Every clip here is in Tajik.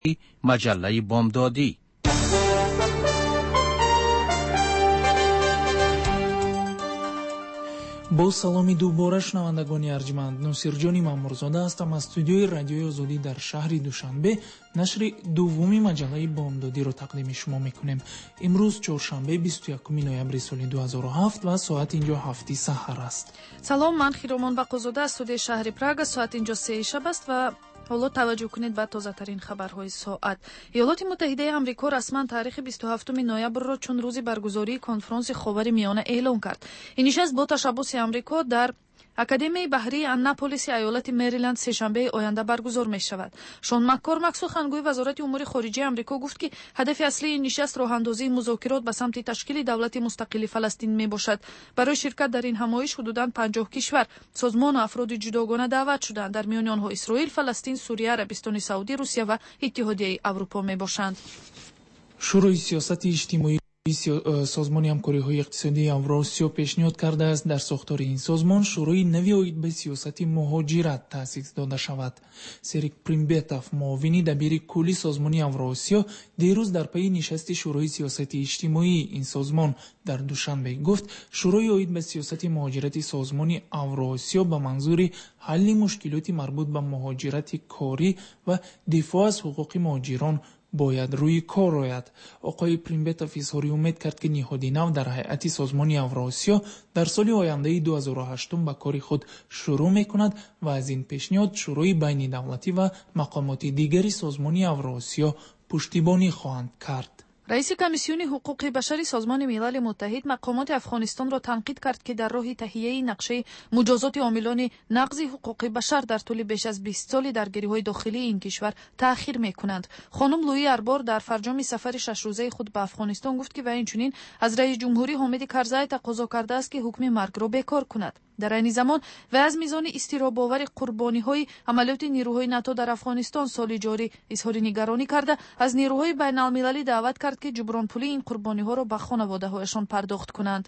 مجله بامدادی. با саломи дубора шунавандагони арҷманд, носирҷони мамурзода ҳастам аз студиои радиои озодӣ дар шаҳри душанбе нашри дуввуми маҷаллаи бомдодиро тақдими шумо мекунем. имрӯз чоршанбе 21 ноябри соли 2007 ва соат инҷо 7 саҳар аст. салом, ман хиромон бақозода аз студияи шаҳри Прага. соат инҷо 3 шаб аст ва ҳоло таваҷҷӯҳ кунед ба тозатарин хабарҳои соат. иёлоти муттаҳидаи амрико расман таърихи 27 ноябрро чун рӯзи баргузории конфронси ховари миёна эълон кард. ин нишаст бо ташаббуси амрико дар академияи баҳрии аннаполиси аёлати Мериланд сешанбеи оянда баргузор мешавад. шон маккормак, сухангӯи вазорати умури хориҷии амрико, гуфт ки ҳадафи аслии ин нишаст роҳандозии музокирот ба самти ташкили давлати мустақили Фаластин мебошад. барои ширкат дар ин ҳамоиш ҳудудан 50 кишвар, созмону афроди ҷудогона даъват шуданд. дар миёни онҳо Исроил, Фаластин, Сурия, Арабистони Саудӣ, Русия ва Иттиҳодияи Аврупо мебошанд. шӯрои сиёсати иҷтимоӣ созмони ҳамкориҳои иқтисодии Авроосиё пешниҳод кардааст дар сохтори ин созмон шӯрои нави оид ба сиёсати муҳоҷират таъсис дода шавад. Серик Примбетов, муовини дабири кулли созмони Авроосиё, дирӯз дар пайи нишасти шӯрои сиёсати иҷтимоии ин созмон дар Душанбе гуфт, шӯрои оид ба сиёсати муҳоҷирати созмони Авроосиё ба манзури ҳалли мушкилоти марбут ба муҳоҷирати корӣ ва дифоъ аз ҳуқуқи муҳоҷирон бояд рӯи кор ояд. оқои Примбетов изҳори умед кард, ки ниҳоди нав дар ҳайати созмони Авроосиё дар соли ояндаи 2008 ба кори худ шурӯъ мекунад ва аз ин пешниҳод шӯрои байнидавлатӣ ва мақомоти дигари созмони Авроосиё пуштибонӣ хоҳанд кард. раиси комиссиони ҳуқуқи башари созмони милали муттаҳид мақомоти Афғонистонро танқид кард, ки дар роҳи таҳияи нақшаи муҷозоти омилони нақзи ҳуқуқи башар дар тӯли беш аз 20 соли даргириҳои дохилии ин кишвар таъхир мекунанд. хонум Луи Арбор дар фарҷоми сафари 6-рӯзаи худ ба Афғонистон гуфт, ки ва инчунин аз раиси ҷумҳурӣ Ҳомиди Карзай тақозо кардааст, ки ҳукми маргро бекор кунад. дар айни замон вай аз мизони изтиробовари қурбониҳои амалиёти нирӯҳои НАТО дар Афғонистон соли ҷорӣ изҳори нигаронӣ карда, аз нирӯҳои байналмилалӣ даъват кард, ки ҷубронпулии ин қурбониҳоро ба хонаводаҳояшон пардохт кунанд.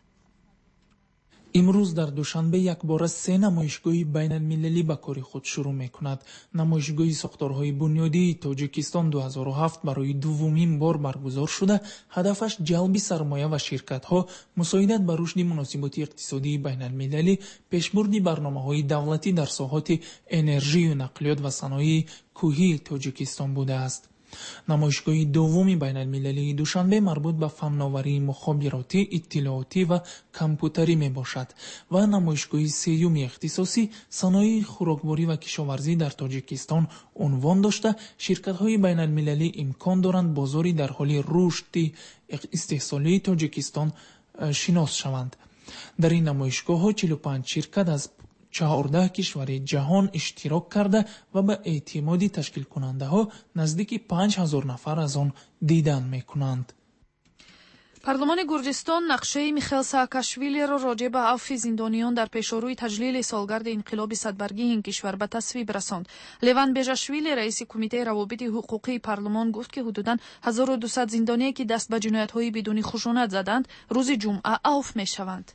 имрӯз дар Душанбе якбора 3 намоишгоҳи байналмилалӣ ба кори худ шурӯъ мекунад. намоишгоҳи сохторҳои бунёдии Тоҷикистон 2007 барои дуввумин бор баргузор шуда, ҳадафаш ҷалби сармоя ва ширкатҳо, мусоидат ба рушди муносиботи иқтисодии байналмилалӣ, пешбурди барномаҳои давлатӣ дар соҳати энержию, нақлиёт ва саноии кӯҳии Тоҷикистон будааст. намоишгоҳи дуввуми байналмилалии Душанбе марбут ба фанноварии мухобиротӣ, иттилоотӣ ва компютарӣ мебошад ва намоишгоҳи сеюми ихтисосӣ саноии хӯрокворӣ ва кишоварзӣ дар Тоҷикистон унвон дошта, ширкатҳои байналмилалӣ имкон доранд бозори дар ҳоли рушди истеҳсолии Тоҷикистон шинос шаванд. дар ин намоишгоҳҳо 45 ширкат аз 14 кишвари ҷаҳон иштирок карда ва ба эътимоди ташкилкунандаҳо наздики 5000 нафар аз он дидан мекунанд. парлумони Гурҷистон нақшаи Михаил Саакашвилиро роҷеъ ба афви зиндониён дар пешорӯи таҷлили солгарди инқилоби садбаргии ин кишвар ба тасвиб расонд. Леван Бежашвили, раиси кумитаи равобити ҳуқуқии парлумон, гуфт, ки ҳудудан 1200 зиндоние, ки даст ба ҷиноятҳои бидуни хушунат заданд, рӯзи ҷумъа афв мешаванд.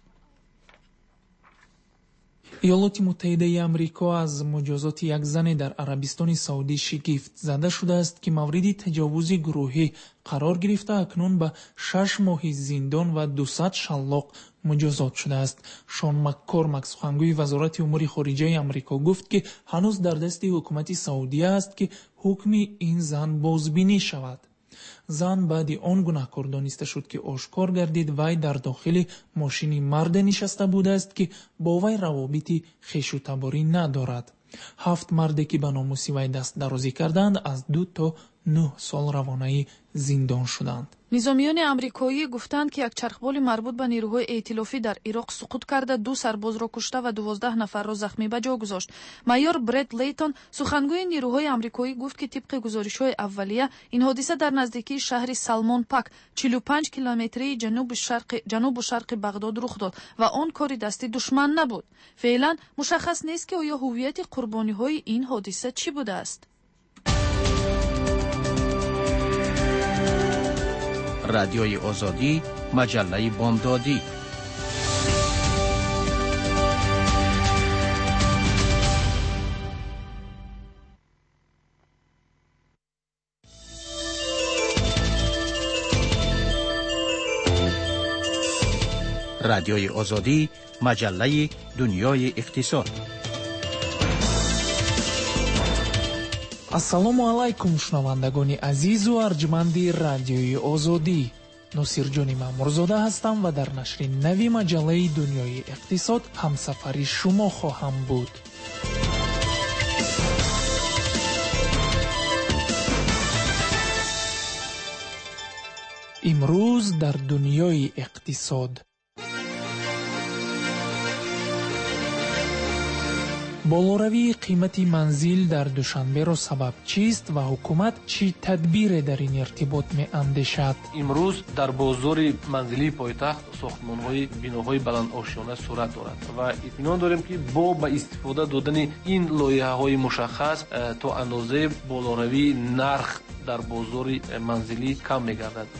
иёлоти муттаҳидаи амрико аз муҷозоти як зане дар Арабистони Саудӣ шигифт зада шудааст, ки мавриди таҷовузи гурӯҳӣ қарор гирифта, акнун ба 6 моҳи зиндон ва 200 шаллоқ муҷозот шудааст. Шон Маккормак, сухангӯи вазорати умури хориҷаи амрико, гуфт, ки ҳанӯз дар дасти ҳукумати Саудия аст, ки ҳукми ин зан бозбинӣ шавад. зан баъди он гунаҳкор дониста шуд, ки ошкор гардид вай дар дохили мошини марде нишаста будааст, ки бо вай равобити хешутаборӣ надорад. 7 марде, ки ба номуси вай дастдарозӣ карданд, аз 2 то 9 сол равонаи зиндон шуданд. низомиёни амрикоӣ гуфтанд, ки як чархболи марбут ба нирӯҳои эътилофӣ дар Ироқ суқут карда 2 сарбозро кушта ва 12 нафарро захмӣ ба ҷо гузошт. майёр Бред Лейтон, сухангӯи нирӯҳои амрикоӣ, гуфт, ки тибқи гузоришҳои аввалия ин ҳодиса дар наздикии шаҳри Салмон Пак, 45 километрии ҷанубу шарқи Бағдод рух дод ва он кори дасти душман набуд. феълан мушаххас нест, ки оё ҳуввияти қурбониҳои ин ҳодиса чӣ будааст. رادیوی آزادی، مجله بامدادی. رادیوی آزادی، مجله دنیای اقتصاد. ассалому алайкум шунавандагони азизу арҷманди радиои озодӣ. носирҷони маъмурзода ҳастам ва дар нашри нави маҷаллаи дунёи иқтисод ҳамсафари шумо хоҳам буд. имрӯз дар дунёи иқтисод болоравии қимати манзил дар душанберо сабаб чист ва ҳукумат чӣ тадбире дар ин иртибот меандешад? имрӯз дар бозори манзилии пойтахт сохтмонҳои биноҳои баландошёна сурат дорад ва итминон дорем ки бо ба истифода додани ин лоиҳаҳои мушаххас то андозае болоравии нарх дар бозори манзилӣ кам мегардад.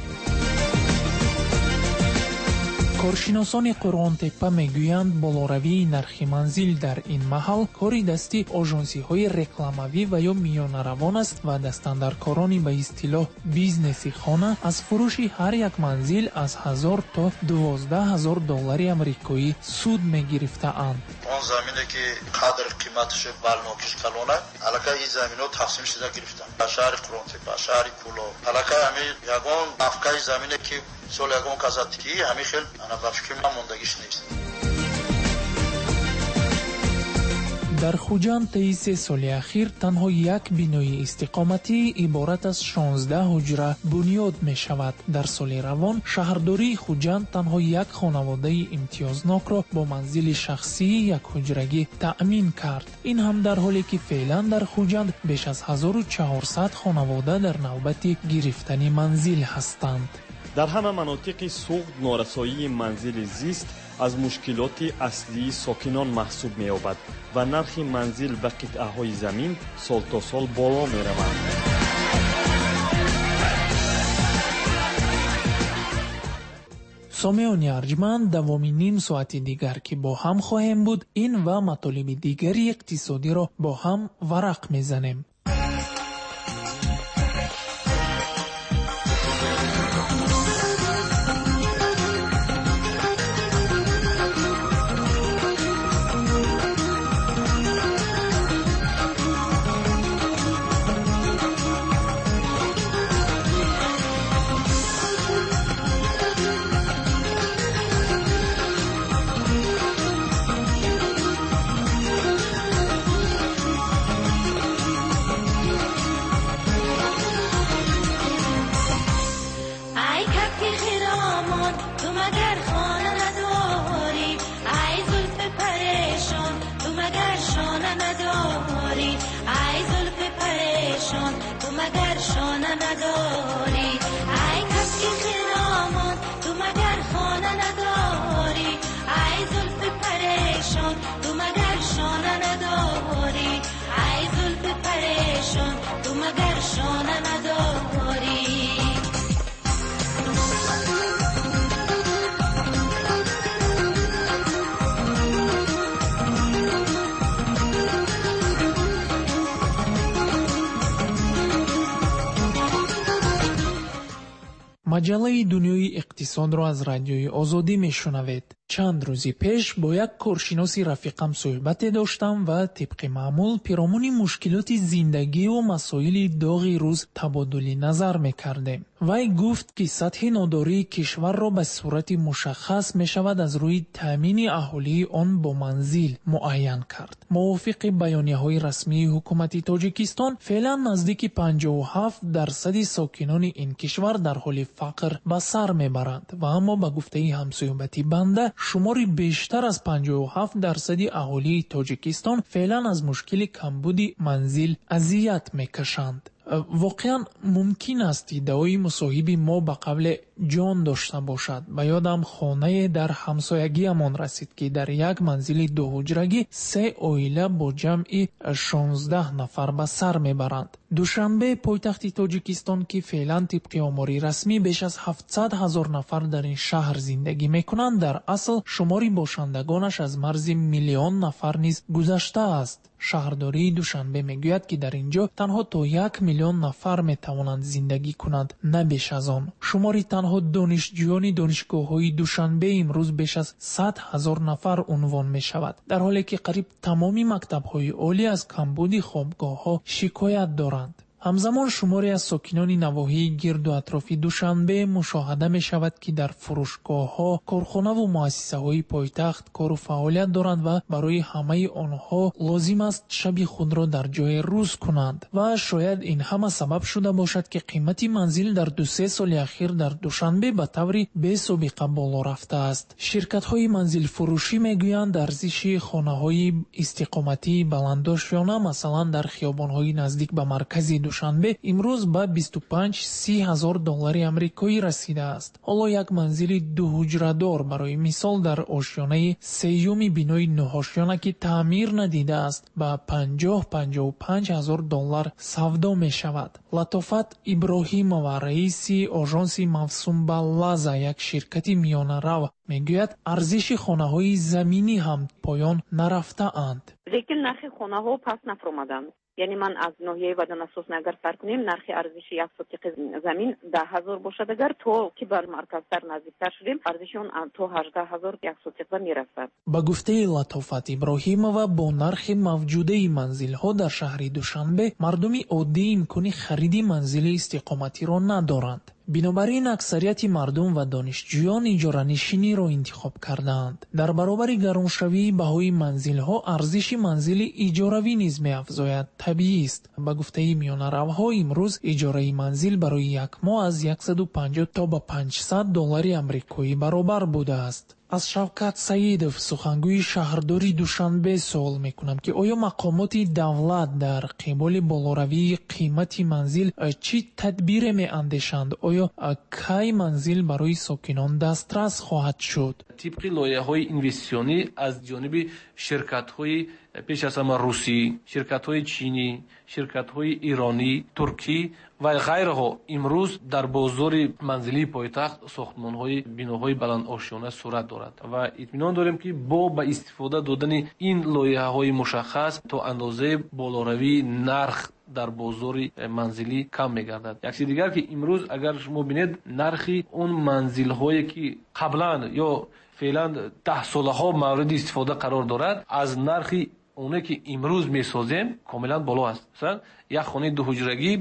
коршиносони Қурғонтеппа мегӯянд болоравии нархи манзил дар ин маҳал кори дасти ожонсиҳои рекламавӣ ва ё миёнаравон аст ва дастандаркорони ба истилоҳ бизнеси хона аз фурӯши ҳар як манзил аз 1000 то 12000 доллари амрикоӣ суд мегирифтаанд. он замине ки қадр қиматашо балнокиш калона алака ин замино тақсим шуда гирифтанд ба шаҳри Қурғонтеппа, шаҳри Кӯло, алака ҳами ягон нафқаи замине ки сол ягон казатки ҳами хел ана ба фикр ман мондагиш нест. дар Хуҷанд таи 3 соли ахир танҳо як бинои истиқоматӣ иборат аз 16 ҳуҷра бунёд мешавад. дар соли равон шаҳрдории Хуҷанд танҳо як хонаводаи имтиёзнокро бо манзили шахсии якҳуҷрагӣ таъмин кард. ин ҳам дар ҳоле ки феълан дар Хуҷанд беш аз 1400 хонавода дар навбати гирифтани манзил ҳастанд. дар ҳама манотиқи суғд норасоии манзили зист аз мушкилоти аслии сокинон маҳсуб меёбад ва нархи манзил ва қитъаҳои замин сол то сол боло мераванд. сомеони арҷманд давоми ним соати дигар ки бо ҳам хоҳем буд, ин ва матолиби дигари иқтисодиро бо ҳам варақ мезанем. маҷаллаи дунёи иқтисодро аз радиои озодӣ мешунавед. чанд рӯзи пеш бо як коршиноси рафиқам суҳбате доштам ва тибқи маъмул пиромони мушкилоти зиндагиву масоили доғи рӯз табодули назар мекардем. вай гуфт ки сатҳи нодории кишварро ба сурати мушаххас мешавад аз рӯи таъмини аҳолии он бо манзил муайян кард. мувофиқи баёнияҳои расмии ҳукумати Тоҷикистон, феълан наздики 57% сокинони ин кишвар дар ҳоли фақр ба сар мебаранд ва аммо ба гуфтаи ҳамсӯҳбати банда шумори бештар аз 57% аҳолии Тоҷикистон феълан аз мушкили камбуди манзил азият мекашанд. воқеан мумкин аст иддаои мусоҳиби мо ба қавле ҷон дошта бошад. ба ёдам хонае дар ҳамсоягиамон расид ки дар як манзили дуҳуҷрагӣ 3 оила бо ҷамъи 16 нафар ба сар мебаранд. душанбе пойтахти Тоҷикистон ки феълан тибқи омори расмӣ беш аз 700 000 нафар дар ин шаҳр зиндагӣ мекунанд, дар асл шумори бошандагонаш аз марзи миллион нафар низ гузашта аст. шаҳрдории Душанбе мегӯяд, ки дар инҷо танҳо то 1 миллион нафар метавонанд зиндагӣ кунанд, на беш аз он. шумори танҳо донишҷӯёни донишгоҳҳои Душанбе имрӯз беш аз 100 000 нафар унвон мешавад, дар ҳоле ки қариб тамоми мактабҳои олӣ аз камбуди хобгоҳҳо шикоят доранд. ҳамзамон шуморе аз сокинони навоҳии гирду атрофи Душанбе мушоҳада мешавад, ки дар фурӯшгоҳҳо, корхонаву муассисаҳои пойтахт кору фаъолият доранд ва барои ҳамаи онҳо лозим аст шаби худро дар ҷое рӯз кунанд. Ва шояд ин ҳама сабаб шуда бошад, ки қимати манзил дар 2-3 соли ахир дар Душанбе ба таври бесобиқа боло рафтааст. ширкатҳои манзилфурӯшӣ мегӯянд арзиши хонаҳои истиқоматии баландошёна, масалан дар хиёбонҳои наздик ба маркази Душанбе имрӯз ба 25-30 ҳазор доллари амрикоӣ расидааст. ҳоло як манзили 2ҳуҷрадор барои мисол дар ошёнаи сеюми бинои нӯҳошёна ки таъмир надидааст ба 50-55 ҳазор доллар савдо мешавад. латофат Иброҳимова, раиси ожонси Мавсум ба Лаза, як ширкати миёнарав, мегӯяд арзиши хонаҳои заминӣ ҳам поён нарафтаанд. лекин нархи хонаҳо паст нафромаданд. یعنی من از ناحیه بدن اساس نگر سر کنیم نرخ ارزش یک سوتیق زمین 10,000 باشد، اگر تو که بر مرکزتر نزدیکتر شدیم ارزش اون تا 18,000 یک سوتیق میرسد. با گفته لطافت ابراهیمова با نرخ موجوده منزل‌ها در شهر دوشنبه مردمی عادی امکان خرید منزل استقامتی را ندارند. بنابراین اکثریت مردم و دانشجویان اجاره‌نشینی را انتخاب کردند. در برابر گرانشوی بهای منزل‌ها ارزش منزل اجاره‌ای نیز می‌افزاید. طبیعی است. با گفته میانه‌روها امروز اجاره منزل برای یک ماه از 150 تا به 500 دلار آمریکایی برابر بوده است. از شوکت سعیدов سخنگوی شهرداری دوشنبه سوال میکنم که آیا مقامات دولت در قبال بالاروی قیمت منزل چی تدبیر میاندیشند؟ آیا کی منزل برای ساکنان دسترس خواهد شد؟ طبق لایحه‌های اینوستیسیونی از جانب شرکت‌های پیش از همه روسی، شرکت‌های چینی، شرکت‌های ایرانی، ترکی و غیرها امروز در بازار منزلی پایتخت ساختمان‌های بناهای بلند آشیانه صورت دارد و اطمینان داریم که با به استفاده دادن این لایحه‌های مشخص تا اندازه بالاروی نرخ در بازار منزلی کم می‌گردد. یک چیز دیگر که امروز اگر شما ببینید نرخ اون منزل‌هایی که قبلا یا فعلا 10 سالها مورد استفاده قرار دارد از نرخ اونه که امروز میسازیم کاملا بالا است. مثلا یک خانه دو حجرگی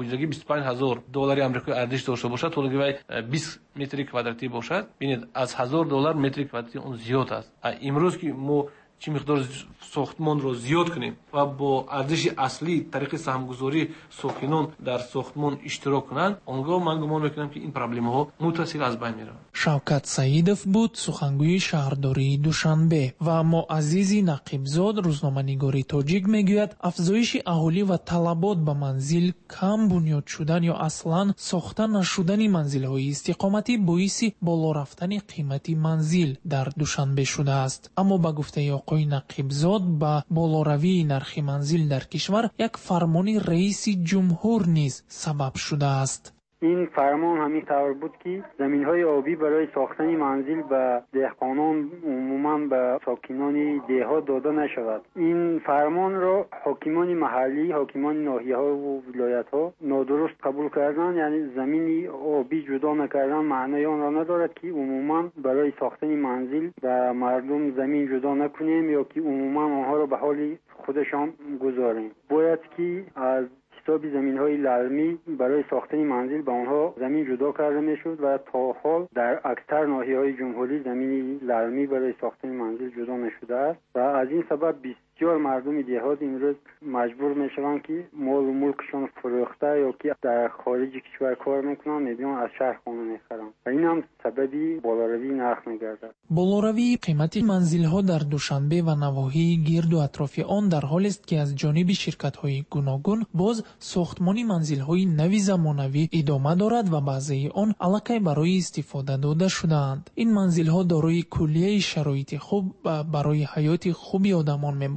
25,000 دلار آمریکایی ارزش داشته باشد، طول وی 20 متر کوادراتی باشد، ببینید از 1000 دلار متر کوادراتی اون زیاد است. امروز که ما چی مقدار ساختمان رو زیاد کنیم و با ارزش اصلی طریق سهمگذاری ساکنان در ساختمان اشتراک کنند، آنگاه من گمان میکنم که این پرابلم ها متصل از بین میره. شوکت سعیدов بود سخنگوی شهرداری دوشنبه. و معززی نقیبزاد روزنامه‌نگاری تاجیک میگوید افزایش اهالی و طلبات به منزل، کم بنیاد شدن یا اصلا ساخته نشدن منزل‌های استقامتی باعث بالا رفتن قیمت منزل در دوشنبه شده است. اما با گفته آقای نقیبزاد با بالاروی نرخ منزل در کشور یک فرمان رئیس جمهور نیز سبب شده است. این فرمان همین طور بود که زمین‌های آبی برای ساختن منزل به دهقانان عموما به ساکنان دهات داده نشود. این فرمان را حاکمان محلی، حاکمان ناحیه‌ها و ولایت‌ها نادرست قبول کردند. یعنی زمین آبی جدا نکردن معنی آن را ندارد که عموما برای ساختن منزل به مردم زمین جدا نکنیم یا که عموما آنها را به حال خودشان گذاریم. باید که از حساب زمین‌های للمی برای ساختن منزل به آنها زمین جدا کرده می‌شد و تا حال در اکثر ناحیه‌های جمهوری زمین للمی برای ساختن منزل جدا نشده است و از این سبب بسیار مردم دهات امروز مجبور میشوند که مال و ملکشان فروخته یا که در خارج کشور کار میکنن میبینن از شهر خانه میخرن و این هم سببی بالاروی نرخ میگردد. بالاروی قیمت منزل‌ها در دوشنبه و نواحی گرد و اطراف آن در حالی است که از جانب شرکت‌های گوناگون باز ساختمان منزل‌های نوی زمانوی ادامه دارد و بعضی آن الکی برای استفاده داده شده‌اند. این منزل‌ها دارای کلیه شرایط خوب برای حیات خوبی آدمان میباشند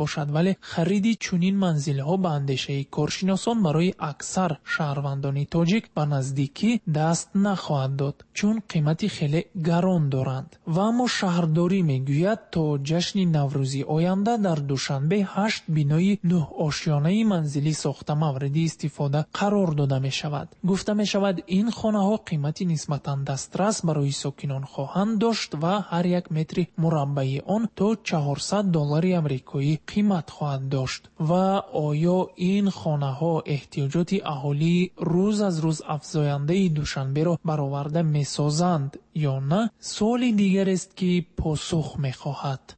باشد، ولی خرید چنین منزل‌ها به اندیشه کارشناسان برای اکثر شهروندان تاجیک به نزدیکی دست نخواهد داد، چون قیمتی خیلی گران دارند. و اما شهرداری میگوید تا جشن نوروزی آینده در دوشنبه 8 بینای 9 آشیانه منزلی ساخته مورد استفاده قرار داده می شود. گفته می شود این خانه ها قیمتی نسبتاً دسترس برای ساکنان خواهند داشت و هر یک متر مربع آن تا $400 امریکایی قیمت خواهد داشت. و آیا این خانه ها احتیاجات اهالی روز از روز افزاینده دوشنبه را برآورده می سازند یا نه؟ سوال دیگر است که پاسخ می خواهد.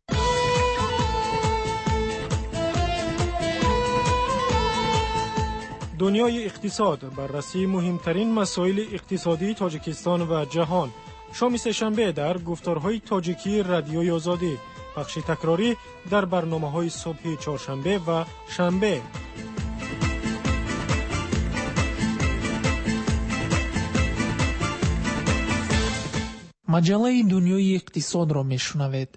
دنیای اقتصاد، بررسی مهمترین مسائل اقتصادی تاجیکستان و جهان. شام سه‌شنبه در گفتارهای تاجیکی رادیوی آزادی، بخش تکراری در برنامه‌های صبح چهارشنبه و شنبه. مجله دنیای اقتصاد را میشنوید.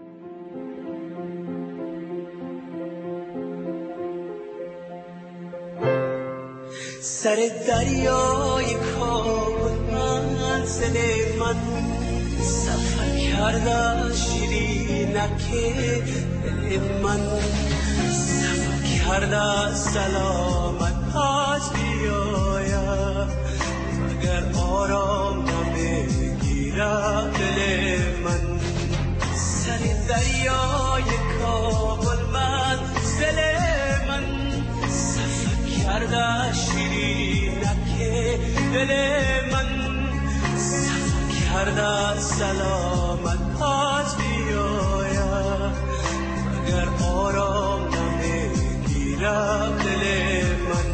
سر دریای کابل منزل من، سفر کرده شیرینک دل من، سفر کرده سلامت از بیاید، مگر آرام نمیگیره دل من. سر دریای کابل منزل من، سفر کرده شیرینک دل من، سفر کرده سلامت از بیاید، مگر آرام نمیگیره دل من.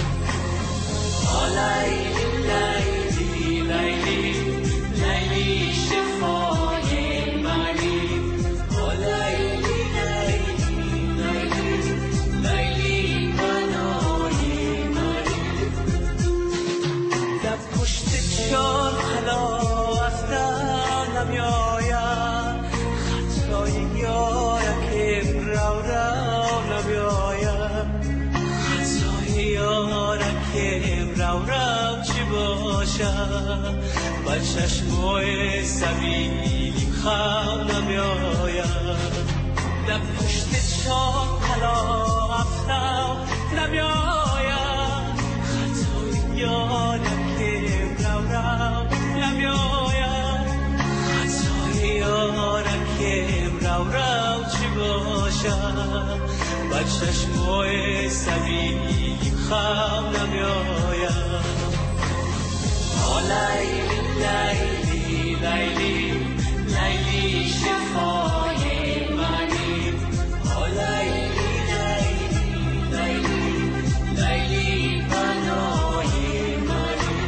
لیلی لیلی لیلی لیلی شفای منی، لیلی لیلی لیلی لیلی بنای منی. در پشت چال حالا افتن نمیاید، خطای یارکم رو رو نمیاید، خطای یارکم رو رو چی باشد، با چشمای سبیلیم خم نمیاید. در پشت چال حالا افتن نمیاید، خطای یارکم رو رو نمیاید، خطای یارکم رو رو چی باشد، با چشمای سبیلیم خم نمیاید. لیلی لیلی لیلی لیلی شفای منی، لیلی لیلی لیلی لیلی بنای منی.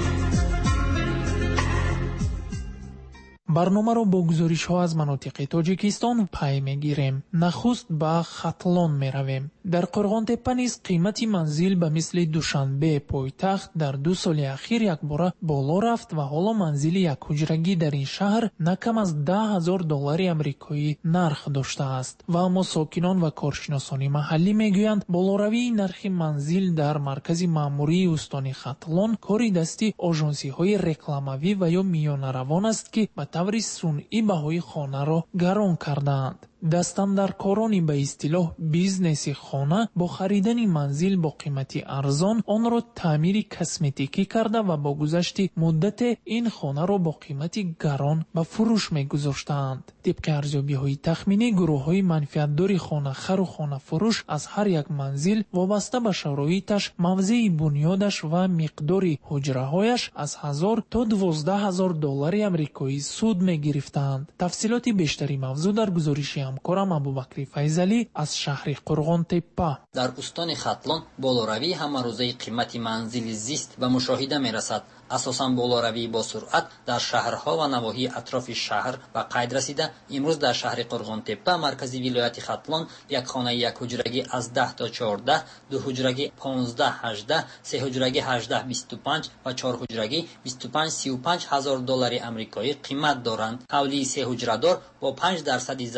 برنامه را با گزارش ها از مناطق تاجیکستان پی میگیریم. نخست به ختلان می رویم. در قرغان تپه نیز قیمت منزل به مثل دوشنبه پایتخت در 2 سال اخیر یک باره بالا رفت و حالا منزل یک حجرگی در این شهر نکم از $10,000 امریکایی نرخ داشته است. و اما ساکنان و کارشناسان محلی میگویند بالاروی نرخ منزل در مرکز ماموری استان ختلان کاری دستی آژانسی های رکلاموی و یا میانه روان است که به طور صنعی بهای خانه را گران کردند. دستاندرکارانی به اصطلاح بیزنس خانه با خریدن منزل با قیمتی ارزان آن را تعمیر کسمتیکی کرده و با گذشت مدت این خانه را با قیمتی گران به فروش می گذاشتند. طبق ارزیابی های تخمینی گروه های منفعتدار خانه خر و خانه فروش از هر یک منزل وابسته به شرایطش، موضع بنیادش و مقدار حجره هایش از $1,000 تا $12,000 امریکایی سود می گرفتند. تفصیلات بیشتری موضوع در گزارش همکارم ابوبکر فیضلی از شهر قرغان تپه. در استان ختلان بالاروی همه‌روزه قیمت منزل زیست و مشاهده می رسد. اساساً بالاروی با سرعت در شهرها و نواحی اطراف شهر به قید رسیده. امروز در شهر قرغان تپه مرکزی ولایت ختلان یک خانه یک حجرگی از 10 تا 14، 2 حجرگی 15 18، 3 حجرگی 18 25 و 4 حجرگی 25 $35,000 امریکایی قیمت دارند. حولی 3 حجره دار با 5% زمین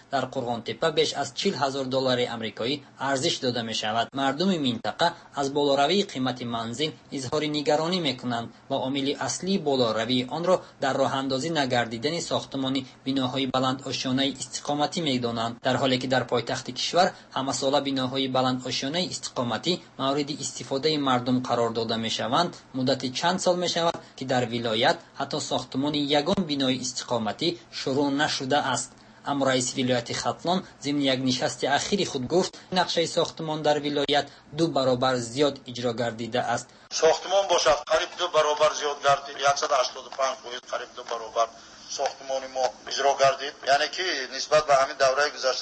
در قرغان‌تپه بیش از 40,000 دلار آمریکایی ارزش داده می شود. مردم منطقه از بالاروی قیمت منزل اظهار نگرانی میکنند و عامل اصلی بالاروی آن را در راه اندازی نگردیدن ساختمان بناهای بلند آشیانه استقامتی میدانند، در حالی که در پایتخت کشور همساله بناهای بلند آشیانه استقامتی مورد استفاده مردم قرار داده می شوند. مدت چند سال می شود که در ولایت حتی ساختمان یگان بنای استقامتی شروع نشده است. اما رئیس ولایت ختلان ضمن یک نشست اخیر خود گفت نقشه ساختمان در ولایت 2 برابر زیاد اجرا گردیده است. ساختمان باشد قریب 2 برابر زیاد گردید، 185% قریب 2 برابر ساختمان ما اجرا گردید، یعنی که نسبت به همین دوره گذشته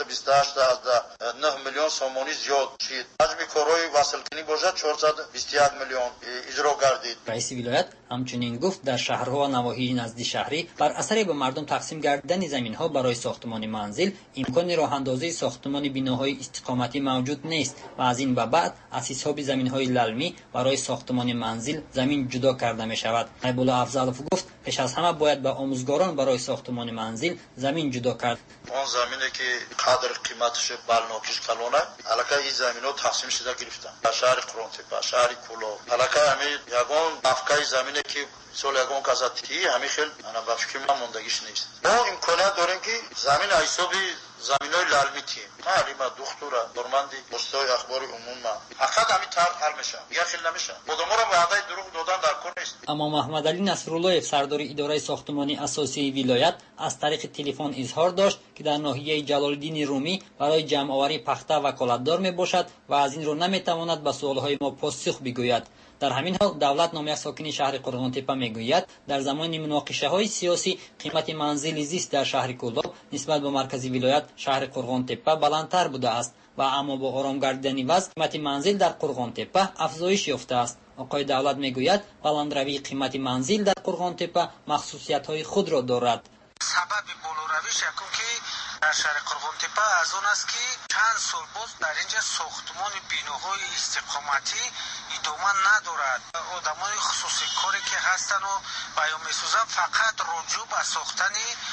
228.9 میلیون سومانی زیاد شد. حجم کارهای وصلکنی باشد 421 میلیون اجرا گردید. رئیس ولایت همچنین گفت در شهرها و نواحی نزد شهری بر اثر به مردم تقسیم گردیدن زمین‌ها برای ساختمان منزل امکان راه اندازی ساختمان بناهای استقامتی موجود نیست و از این به بعد از حساب زمین‌های للمی برای ساختمان منزل زمین جدا کرده می شود. ایبولا افضلوف گفت پیش از همه باید به آموزگاران برای ساختمان منزل زمین جدا کرد. اون زمینی که قدر قیمتش بالناکش کلونه الکه این زمینو تقسیم شده گرفتن. شهر قرغان‌تپه، شهر کولا، الکه همین یگان افکای زمینی که سال یگان کازاتی همین خیلی انا با فکر من موندگیش نیست. ما امکانات داریم که زمین حسابی زمینای لالمیتی معلومه دکترا درماندی پستای اخبار عمومی فقط همین طرح حل میشه، دیگه خیلی نمیشه. خودمون رو وعده دروغ دادن در کار نیست. اما محمد علی نصرالله سردار اداره ساختمانی اساسی ولایت از طریق تلفن اظهار داشت که در ناحیه جلال‌الدین رومی برای جمع آوری پخته وکالتدار میباشد و از این رو نمیتواند به سوالهای ما پاسخ بگوید. در همین حال دولت نامه ساکن شهر قرغان‌تپه میگوید در زمان مناقشه‌های سیاسی قیمت منزل زیست در شهر کولاب نسبت به مرکزی ولایت شهر قرغان‌تپه بلندتر بوده است و اما با آرام گردیدن وضع قیمت منزل در قرغان‌تپه افزایش یافته است. آقای دولت میگوید بلندروی قیمت منزل در قرغان‌تپه مخصوصیت‌های خود را دارد. سبب بالارویش یکم که در شهر قرغان‌تپه از اون است که چند سال باز در اینجا ساختمان بناهای استقامتی ادامه ندارد. آدمای خصوصی کاری که هستن و بیان میسازن فقط رجوع به ساختن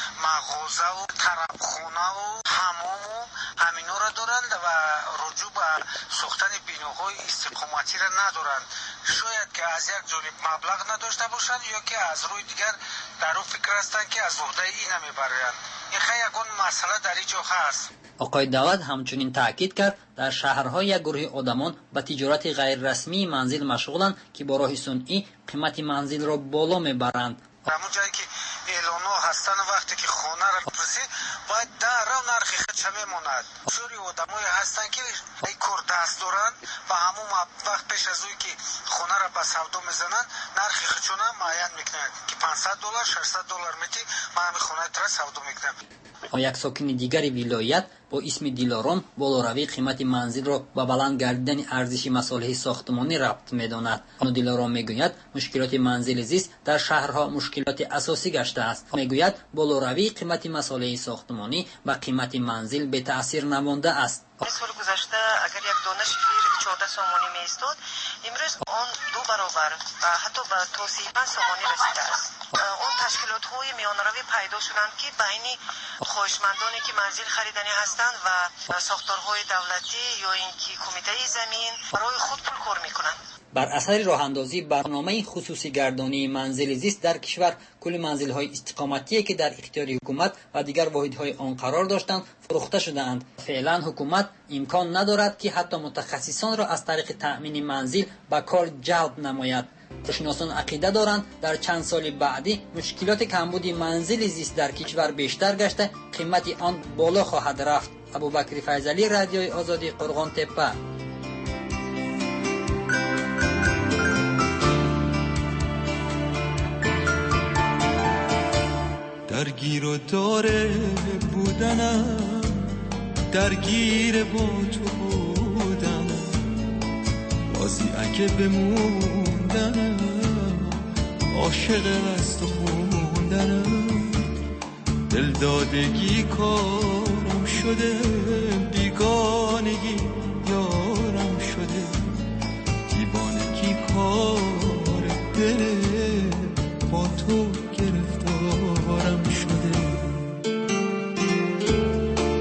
مغازه و طربخانه و حمام و همینا را دارند و رجوع به ساختن بناهای استقامتی را ندارند. شاید که از یک جانب مبلغ نداشته باشند یا که از روی دیگر در اون فکر هستند که از عهده این نمیبرند. این خیلی یکون مسئله در اینجا هست. آقای دولت همچنین تاکید کرد در شهرها یک گروه آدمان به تجارت غیر رسمی منزل مشغولند که با راه صنعی قیمت منزل را بالا میبرند. همون جایی که اعلان‌ها هستن وقتی که خانه را برسید باید در رو نرخی خدشه میماند. بسیاری آدمایی هستن که این کار دست دارند و همون وقت پیش از اوی که خانه را به سودا میزنند نرخی خدشونه معین میکنند که $500 $600 میتی من همین خانه را سودا میکنم. یک ساکن دیگری ولایت با اسم دلارام بالاروی قیمت منزل را به بلند گردیدن ارزش مصالح ساختمانی ربط می‌داند. دلارام میگوید مشکلات منزل زیست در شهرها مشکلات اساسی گشته است. میگوید بالاروی قیمت مصالح ساختمانی و قیمت منزل به تأثیر نمانده است. سال گذشته اگر یک دانه شیفیر 14 سومانی می‌ایستاد امروز آن 2 برابر حتی به 35 سومانی رسیده است. اون تشکیلات‌های میانروی پیدا شدند که بین خواهشمندانی که منزل خریدنی هستند و ساختارهای دولتی یا اینکه کمیته زمین برای خود پول کار میکنند. بر اثر راه اندازی برنامه خصوصی گردانی منزل زیست در کشور کل منزل‌های استقامتی که در اختیار حکومت و دیگر واحدهای آن قرار داشتند فروخته شده‌اند. فعلا حکومت امکان ندارد که حتی متخصصان را از طریق تأمین منزل به کار جلب نماید. شناسان عقیده دارند در چند سال بعدی مشکلات کمبود منزل زیست در کشور بیشتر گشته قیمت آن بالا خواهد رفت. ابوبکر فیضلی، رادیوی آزادی، قرغان‌تپه. درگیر و داره بودنم درگیر با تو بودنم بازی اگه بموندنم عاشق از تو خوندنم دلدادگی کارم شده بیگانگی یارم شده دیوانگی کار دل با تو گرفتارم شده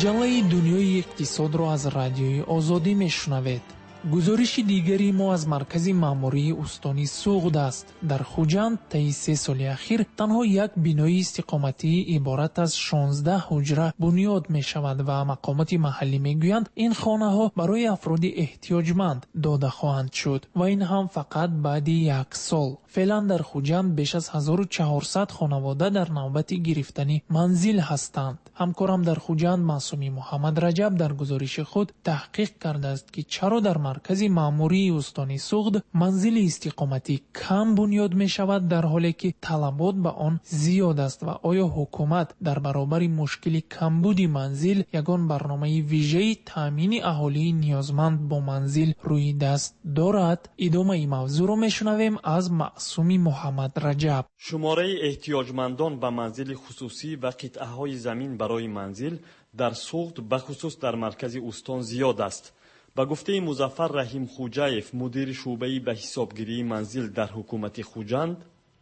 маҷаллаи дунёи иқтисодро аз радиои озодӣ мешунавед. гузориши дигари мо аз маркази маъмурии устони суғд аст. дар хуҷанд таи 3 соли ахир танҳо як бинои истиқоматӣ иборат аз 16 ҳуҷра бунёд мешавад ва мақомоти маҳаллӣ мегӯянд ин хонаҳо барои афроди эҳтиёҷманд дода хоҳанд шуд ва ин ҳам фақат баъди 1 сол. феълан дар хуҷанд беш аз 1400 хонавода дар навбати гирифтани манзил ҳастанд. ҳамкорам дар хуҷанд маъсуми муҳаммад раҷаб дар гузориши худ таҳқиқ кардааст ки чаро дар маркази маъмурии устони суғд манзили истиқоматӣ кам бунёд мешавад дар ҳоле ки талабот ба он зиёд аст ва оё ҳукумат дар баробари мушкили камбуди манзил ягон барномаи вижаи таъмини аҳолии ниёзманд бо манзил рӯи даст дорад? идомаи мавзӯъро мешунавем аз маъсуми муҳаммад раҷаб. шумораи эҳтиёҷмандон ба манзили хусусӣ ва қитъаҳои замин барои манзил дар суғд бахусус дар маркази устон зиёд аст. ба гуфтаи Музаффар Раҳимхоҷаев, мудири шуъбаи ба ҳисобгирии манзил дар ҳукумати Хуҷанд,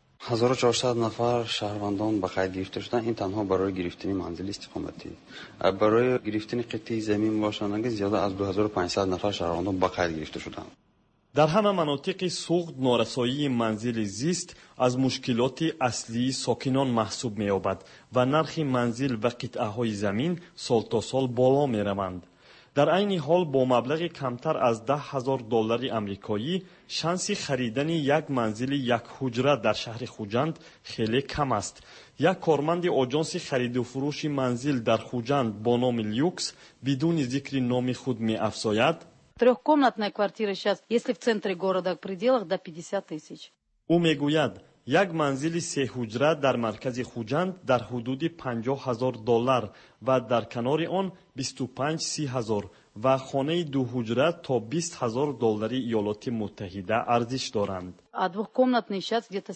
1400 нафар шаҳрвандон ба қайд гирифта шуданд. ин танҳо барои гирифтани манзили истиқоматӣ. барои гирифтани қитъаи замин бошанд зиёда аз 2500 нафар шаҳрвандон ба қайд гирифта шуданд. дар ҳама манотиқи суғд норасоии манзили зист аз мушкилоти аслии сокинон маҳсуб меёбад ва нархи манзил ва қитъаҳои замин солтосол боло мераванд. дар айни ҳол бо маблағи камтар аз $10,000 амрикоӣ шанси харидани як манзили якҳуҷра дар шаҳри Хуҷанд хеле кам аст. як корманди оҷонси хариду фурӯши манзил дар Хуҷанд бо номи Люкс бидуни зикри номи худ меафзояд: трехкомнатная квартира сейчас, если в центре города, в пределах, до 50 000. ӯ мегӯяд, як манзили 3 ҳуҷра дар маркази Хуҷанд дар ҳудуди $50,000 ва дар канори он 25-30,000 ва хонаи 2 ҳуҷра то $20,000 Иёлоти Муттаҳида арзиш доранд. А двухкомнатный сейчас где-то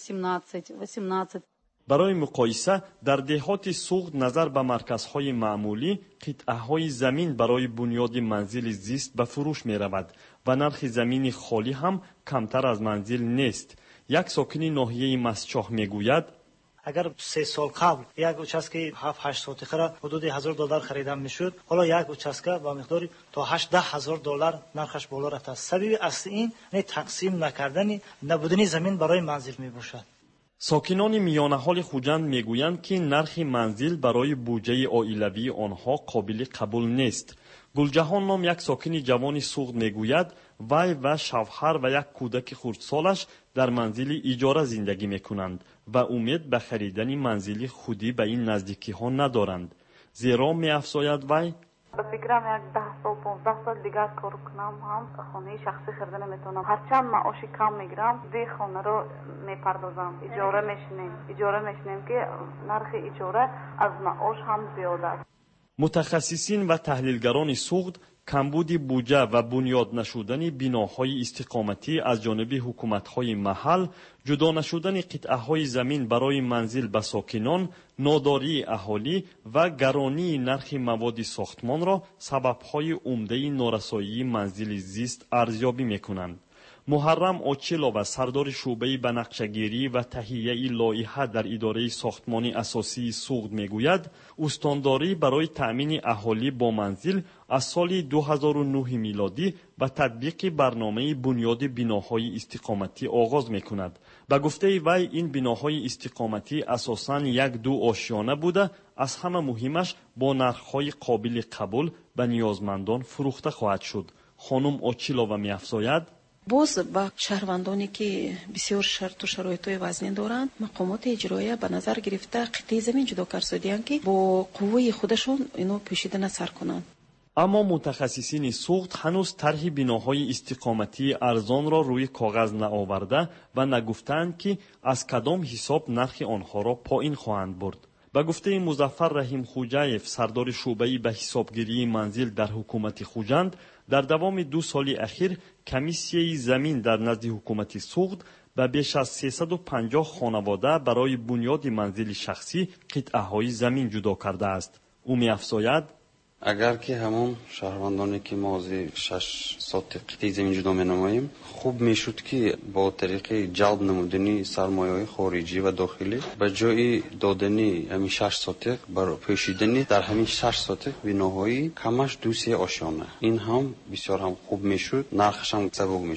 17-18. барои муқоиса дар деҳоти суғд назар ба марказҳои маъмулӣ қитъаҳои замин барои бунёди манзили зист ба фурӯш меравад ва нархи замини холӣ ҳам камтар аз манзил нест. як сокини ноҳияи Масчоҳ мегӯяд: агар 3 сол қабл як участки 7-8 сотихара ҳудуди $1,000 харида мешуд, ҳоло як участка ба миқдори то $8-10,000 нархаш боло рафтааст. сабаби асли ин тақсим накардани набудани замин барои манзил мебошад. сокинони миёнаҳоли Хуҷанд мегӯянд ки нархи манзил барои буҷаи оилавии онҳо қобили қабул нест. гулҷаҳон ном як сокини ҷавони суғд мегӯяд, вай ва шавҳар ва як кӯдаки хурдсолаш дар манзили иҷора зиндагӣ мекунанд ва умед ба харидани манзили худӣ ба ин наздикиҳо надоранд. зеро меафзояд вай: به فکرم یک 10 سال 15 سال دیگر کار کنم هم خانه شخصی خریده نمیتونم. هرچند معاش کم میگیرم دی خانه رو میپردازم. اجاره میشنیم که نرخ اجاره از معاش هم زیاده است. متخصصین و تحلیلگران суғд камбуди буҷа ва бунёд нашудани биноҳои истиқоматӣ аз ҷониби ҳукуматҳои маҳал, ҷудо нашудани қитъаҳои замин барои манзил ба сокинон, нодории аҳолӣ ва гаронии нархи маводи сохтмонро сабабҳои умдаи норасоии манзили зист арзёбӣ мекунанд. муҳаррам очилова, сардори шуъбаи банақшагирӣ ва таҳияи лоиҳа дар идораи сохтмони асосии суғд мегӯяд, устондорӣ барои таъмини аҳолӣ бо манзил аз соли 2009 милодӣ ба татбиқи барномаи бунёди биноҳои истиқоматӣ оғоз мекунад. ба гуфтаи вай, ин биноҳои истиқоматӣ асосан 1-2 ошёна буда, аз ҳама муҳимаш бо нархҳои қобили қабул ба ниёзмандон фурӯхта хоҳад шуд. хонум очилова меафзояд: боз ба шаҳрвандоне ки бисёр шарту шароитҳои вазнин доранд, мақомоти иҷроия ба назар гирифта қитъаи замин ҷудо карсодиянд ки бо қувваи худашон ино пӯшида насар кунанд. аммо мутахассисини суғд ҳанӯз тарҳи биноҳои истиқоматии арзонро рӯи коғаз наоварда ва нагуфтаанд ки аз кадом ҳисоб нархи онҳоро поин хоҳанд бурд. ба гуфтаи Музаффар Раҳимхоҷаев, сардори шуъбаи ба ҳисобгирии манзил дар ҳукумати Хуҷанд, дар давоми 2 соли ахир комиссияи замин дар назди ҳукумати суғд ба беш аз 350 хонавода барои бунёди манзили шахсӣ қитъаҳои замин ҷудо кардааст. ӯ меафзояд: اگر که همون شهروندانی که ما از 6 سوتق قطعه زمین جدا می‌نماییم خوب میشد که با طریق جلب نمودنی سرمایه‌های خارجی و داخلی به جای دادنی همین 6 سوتق برای پوشیدنی در همین 6 سوتق بناهایی کمش 2-3 آشیانه این هم بسیار هم خوب میشد، نرخش هم سبک میشد.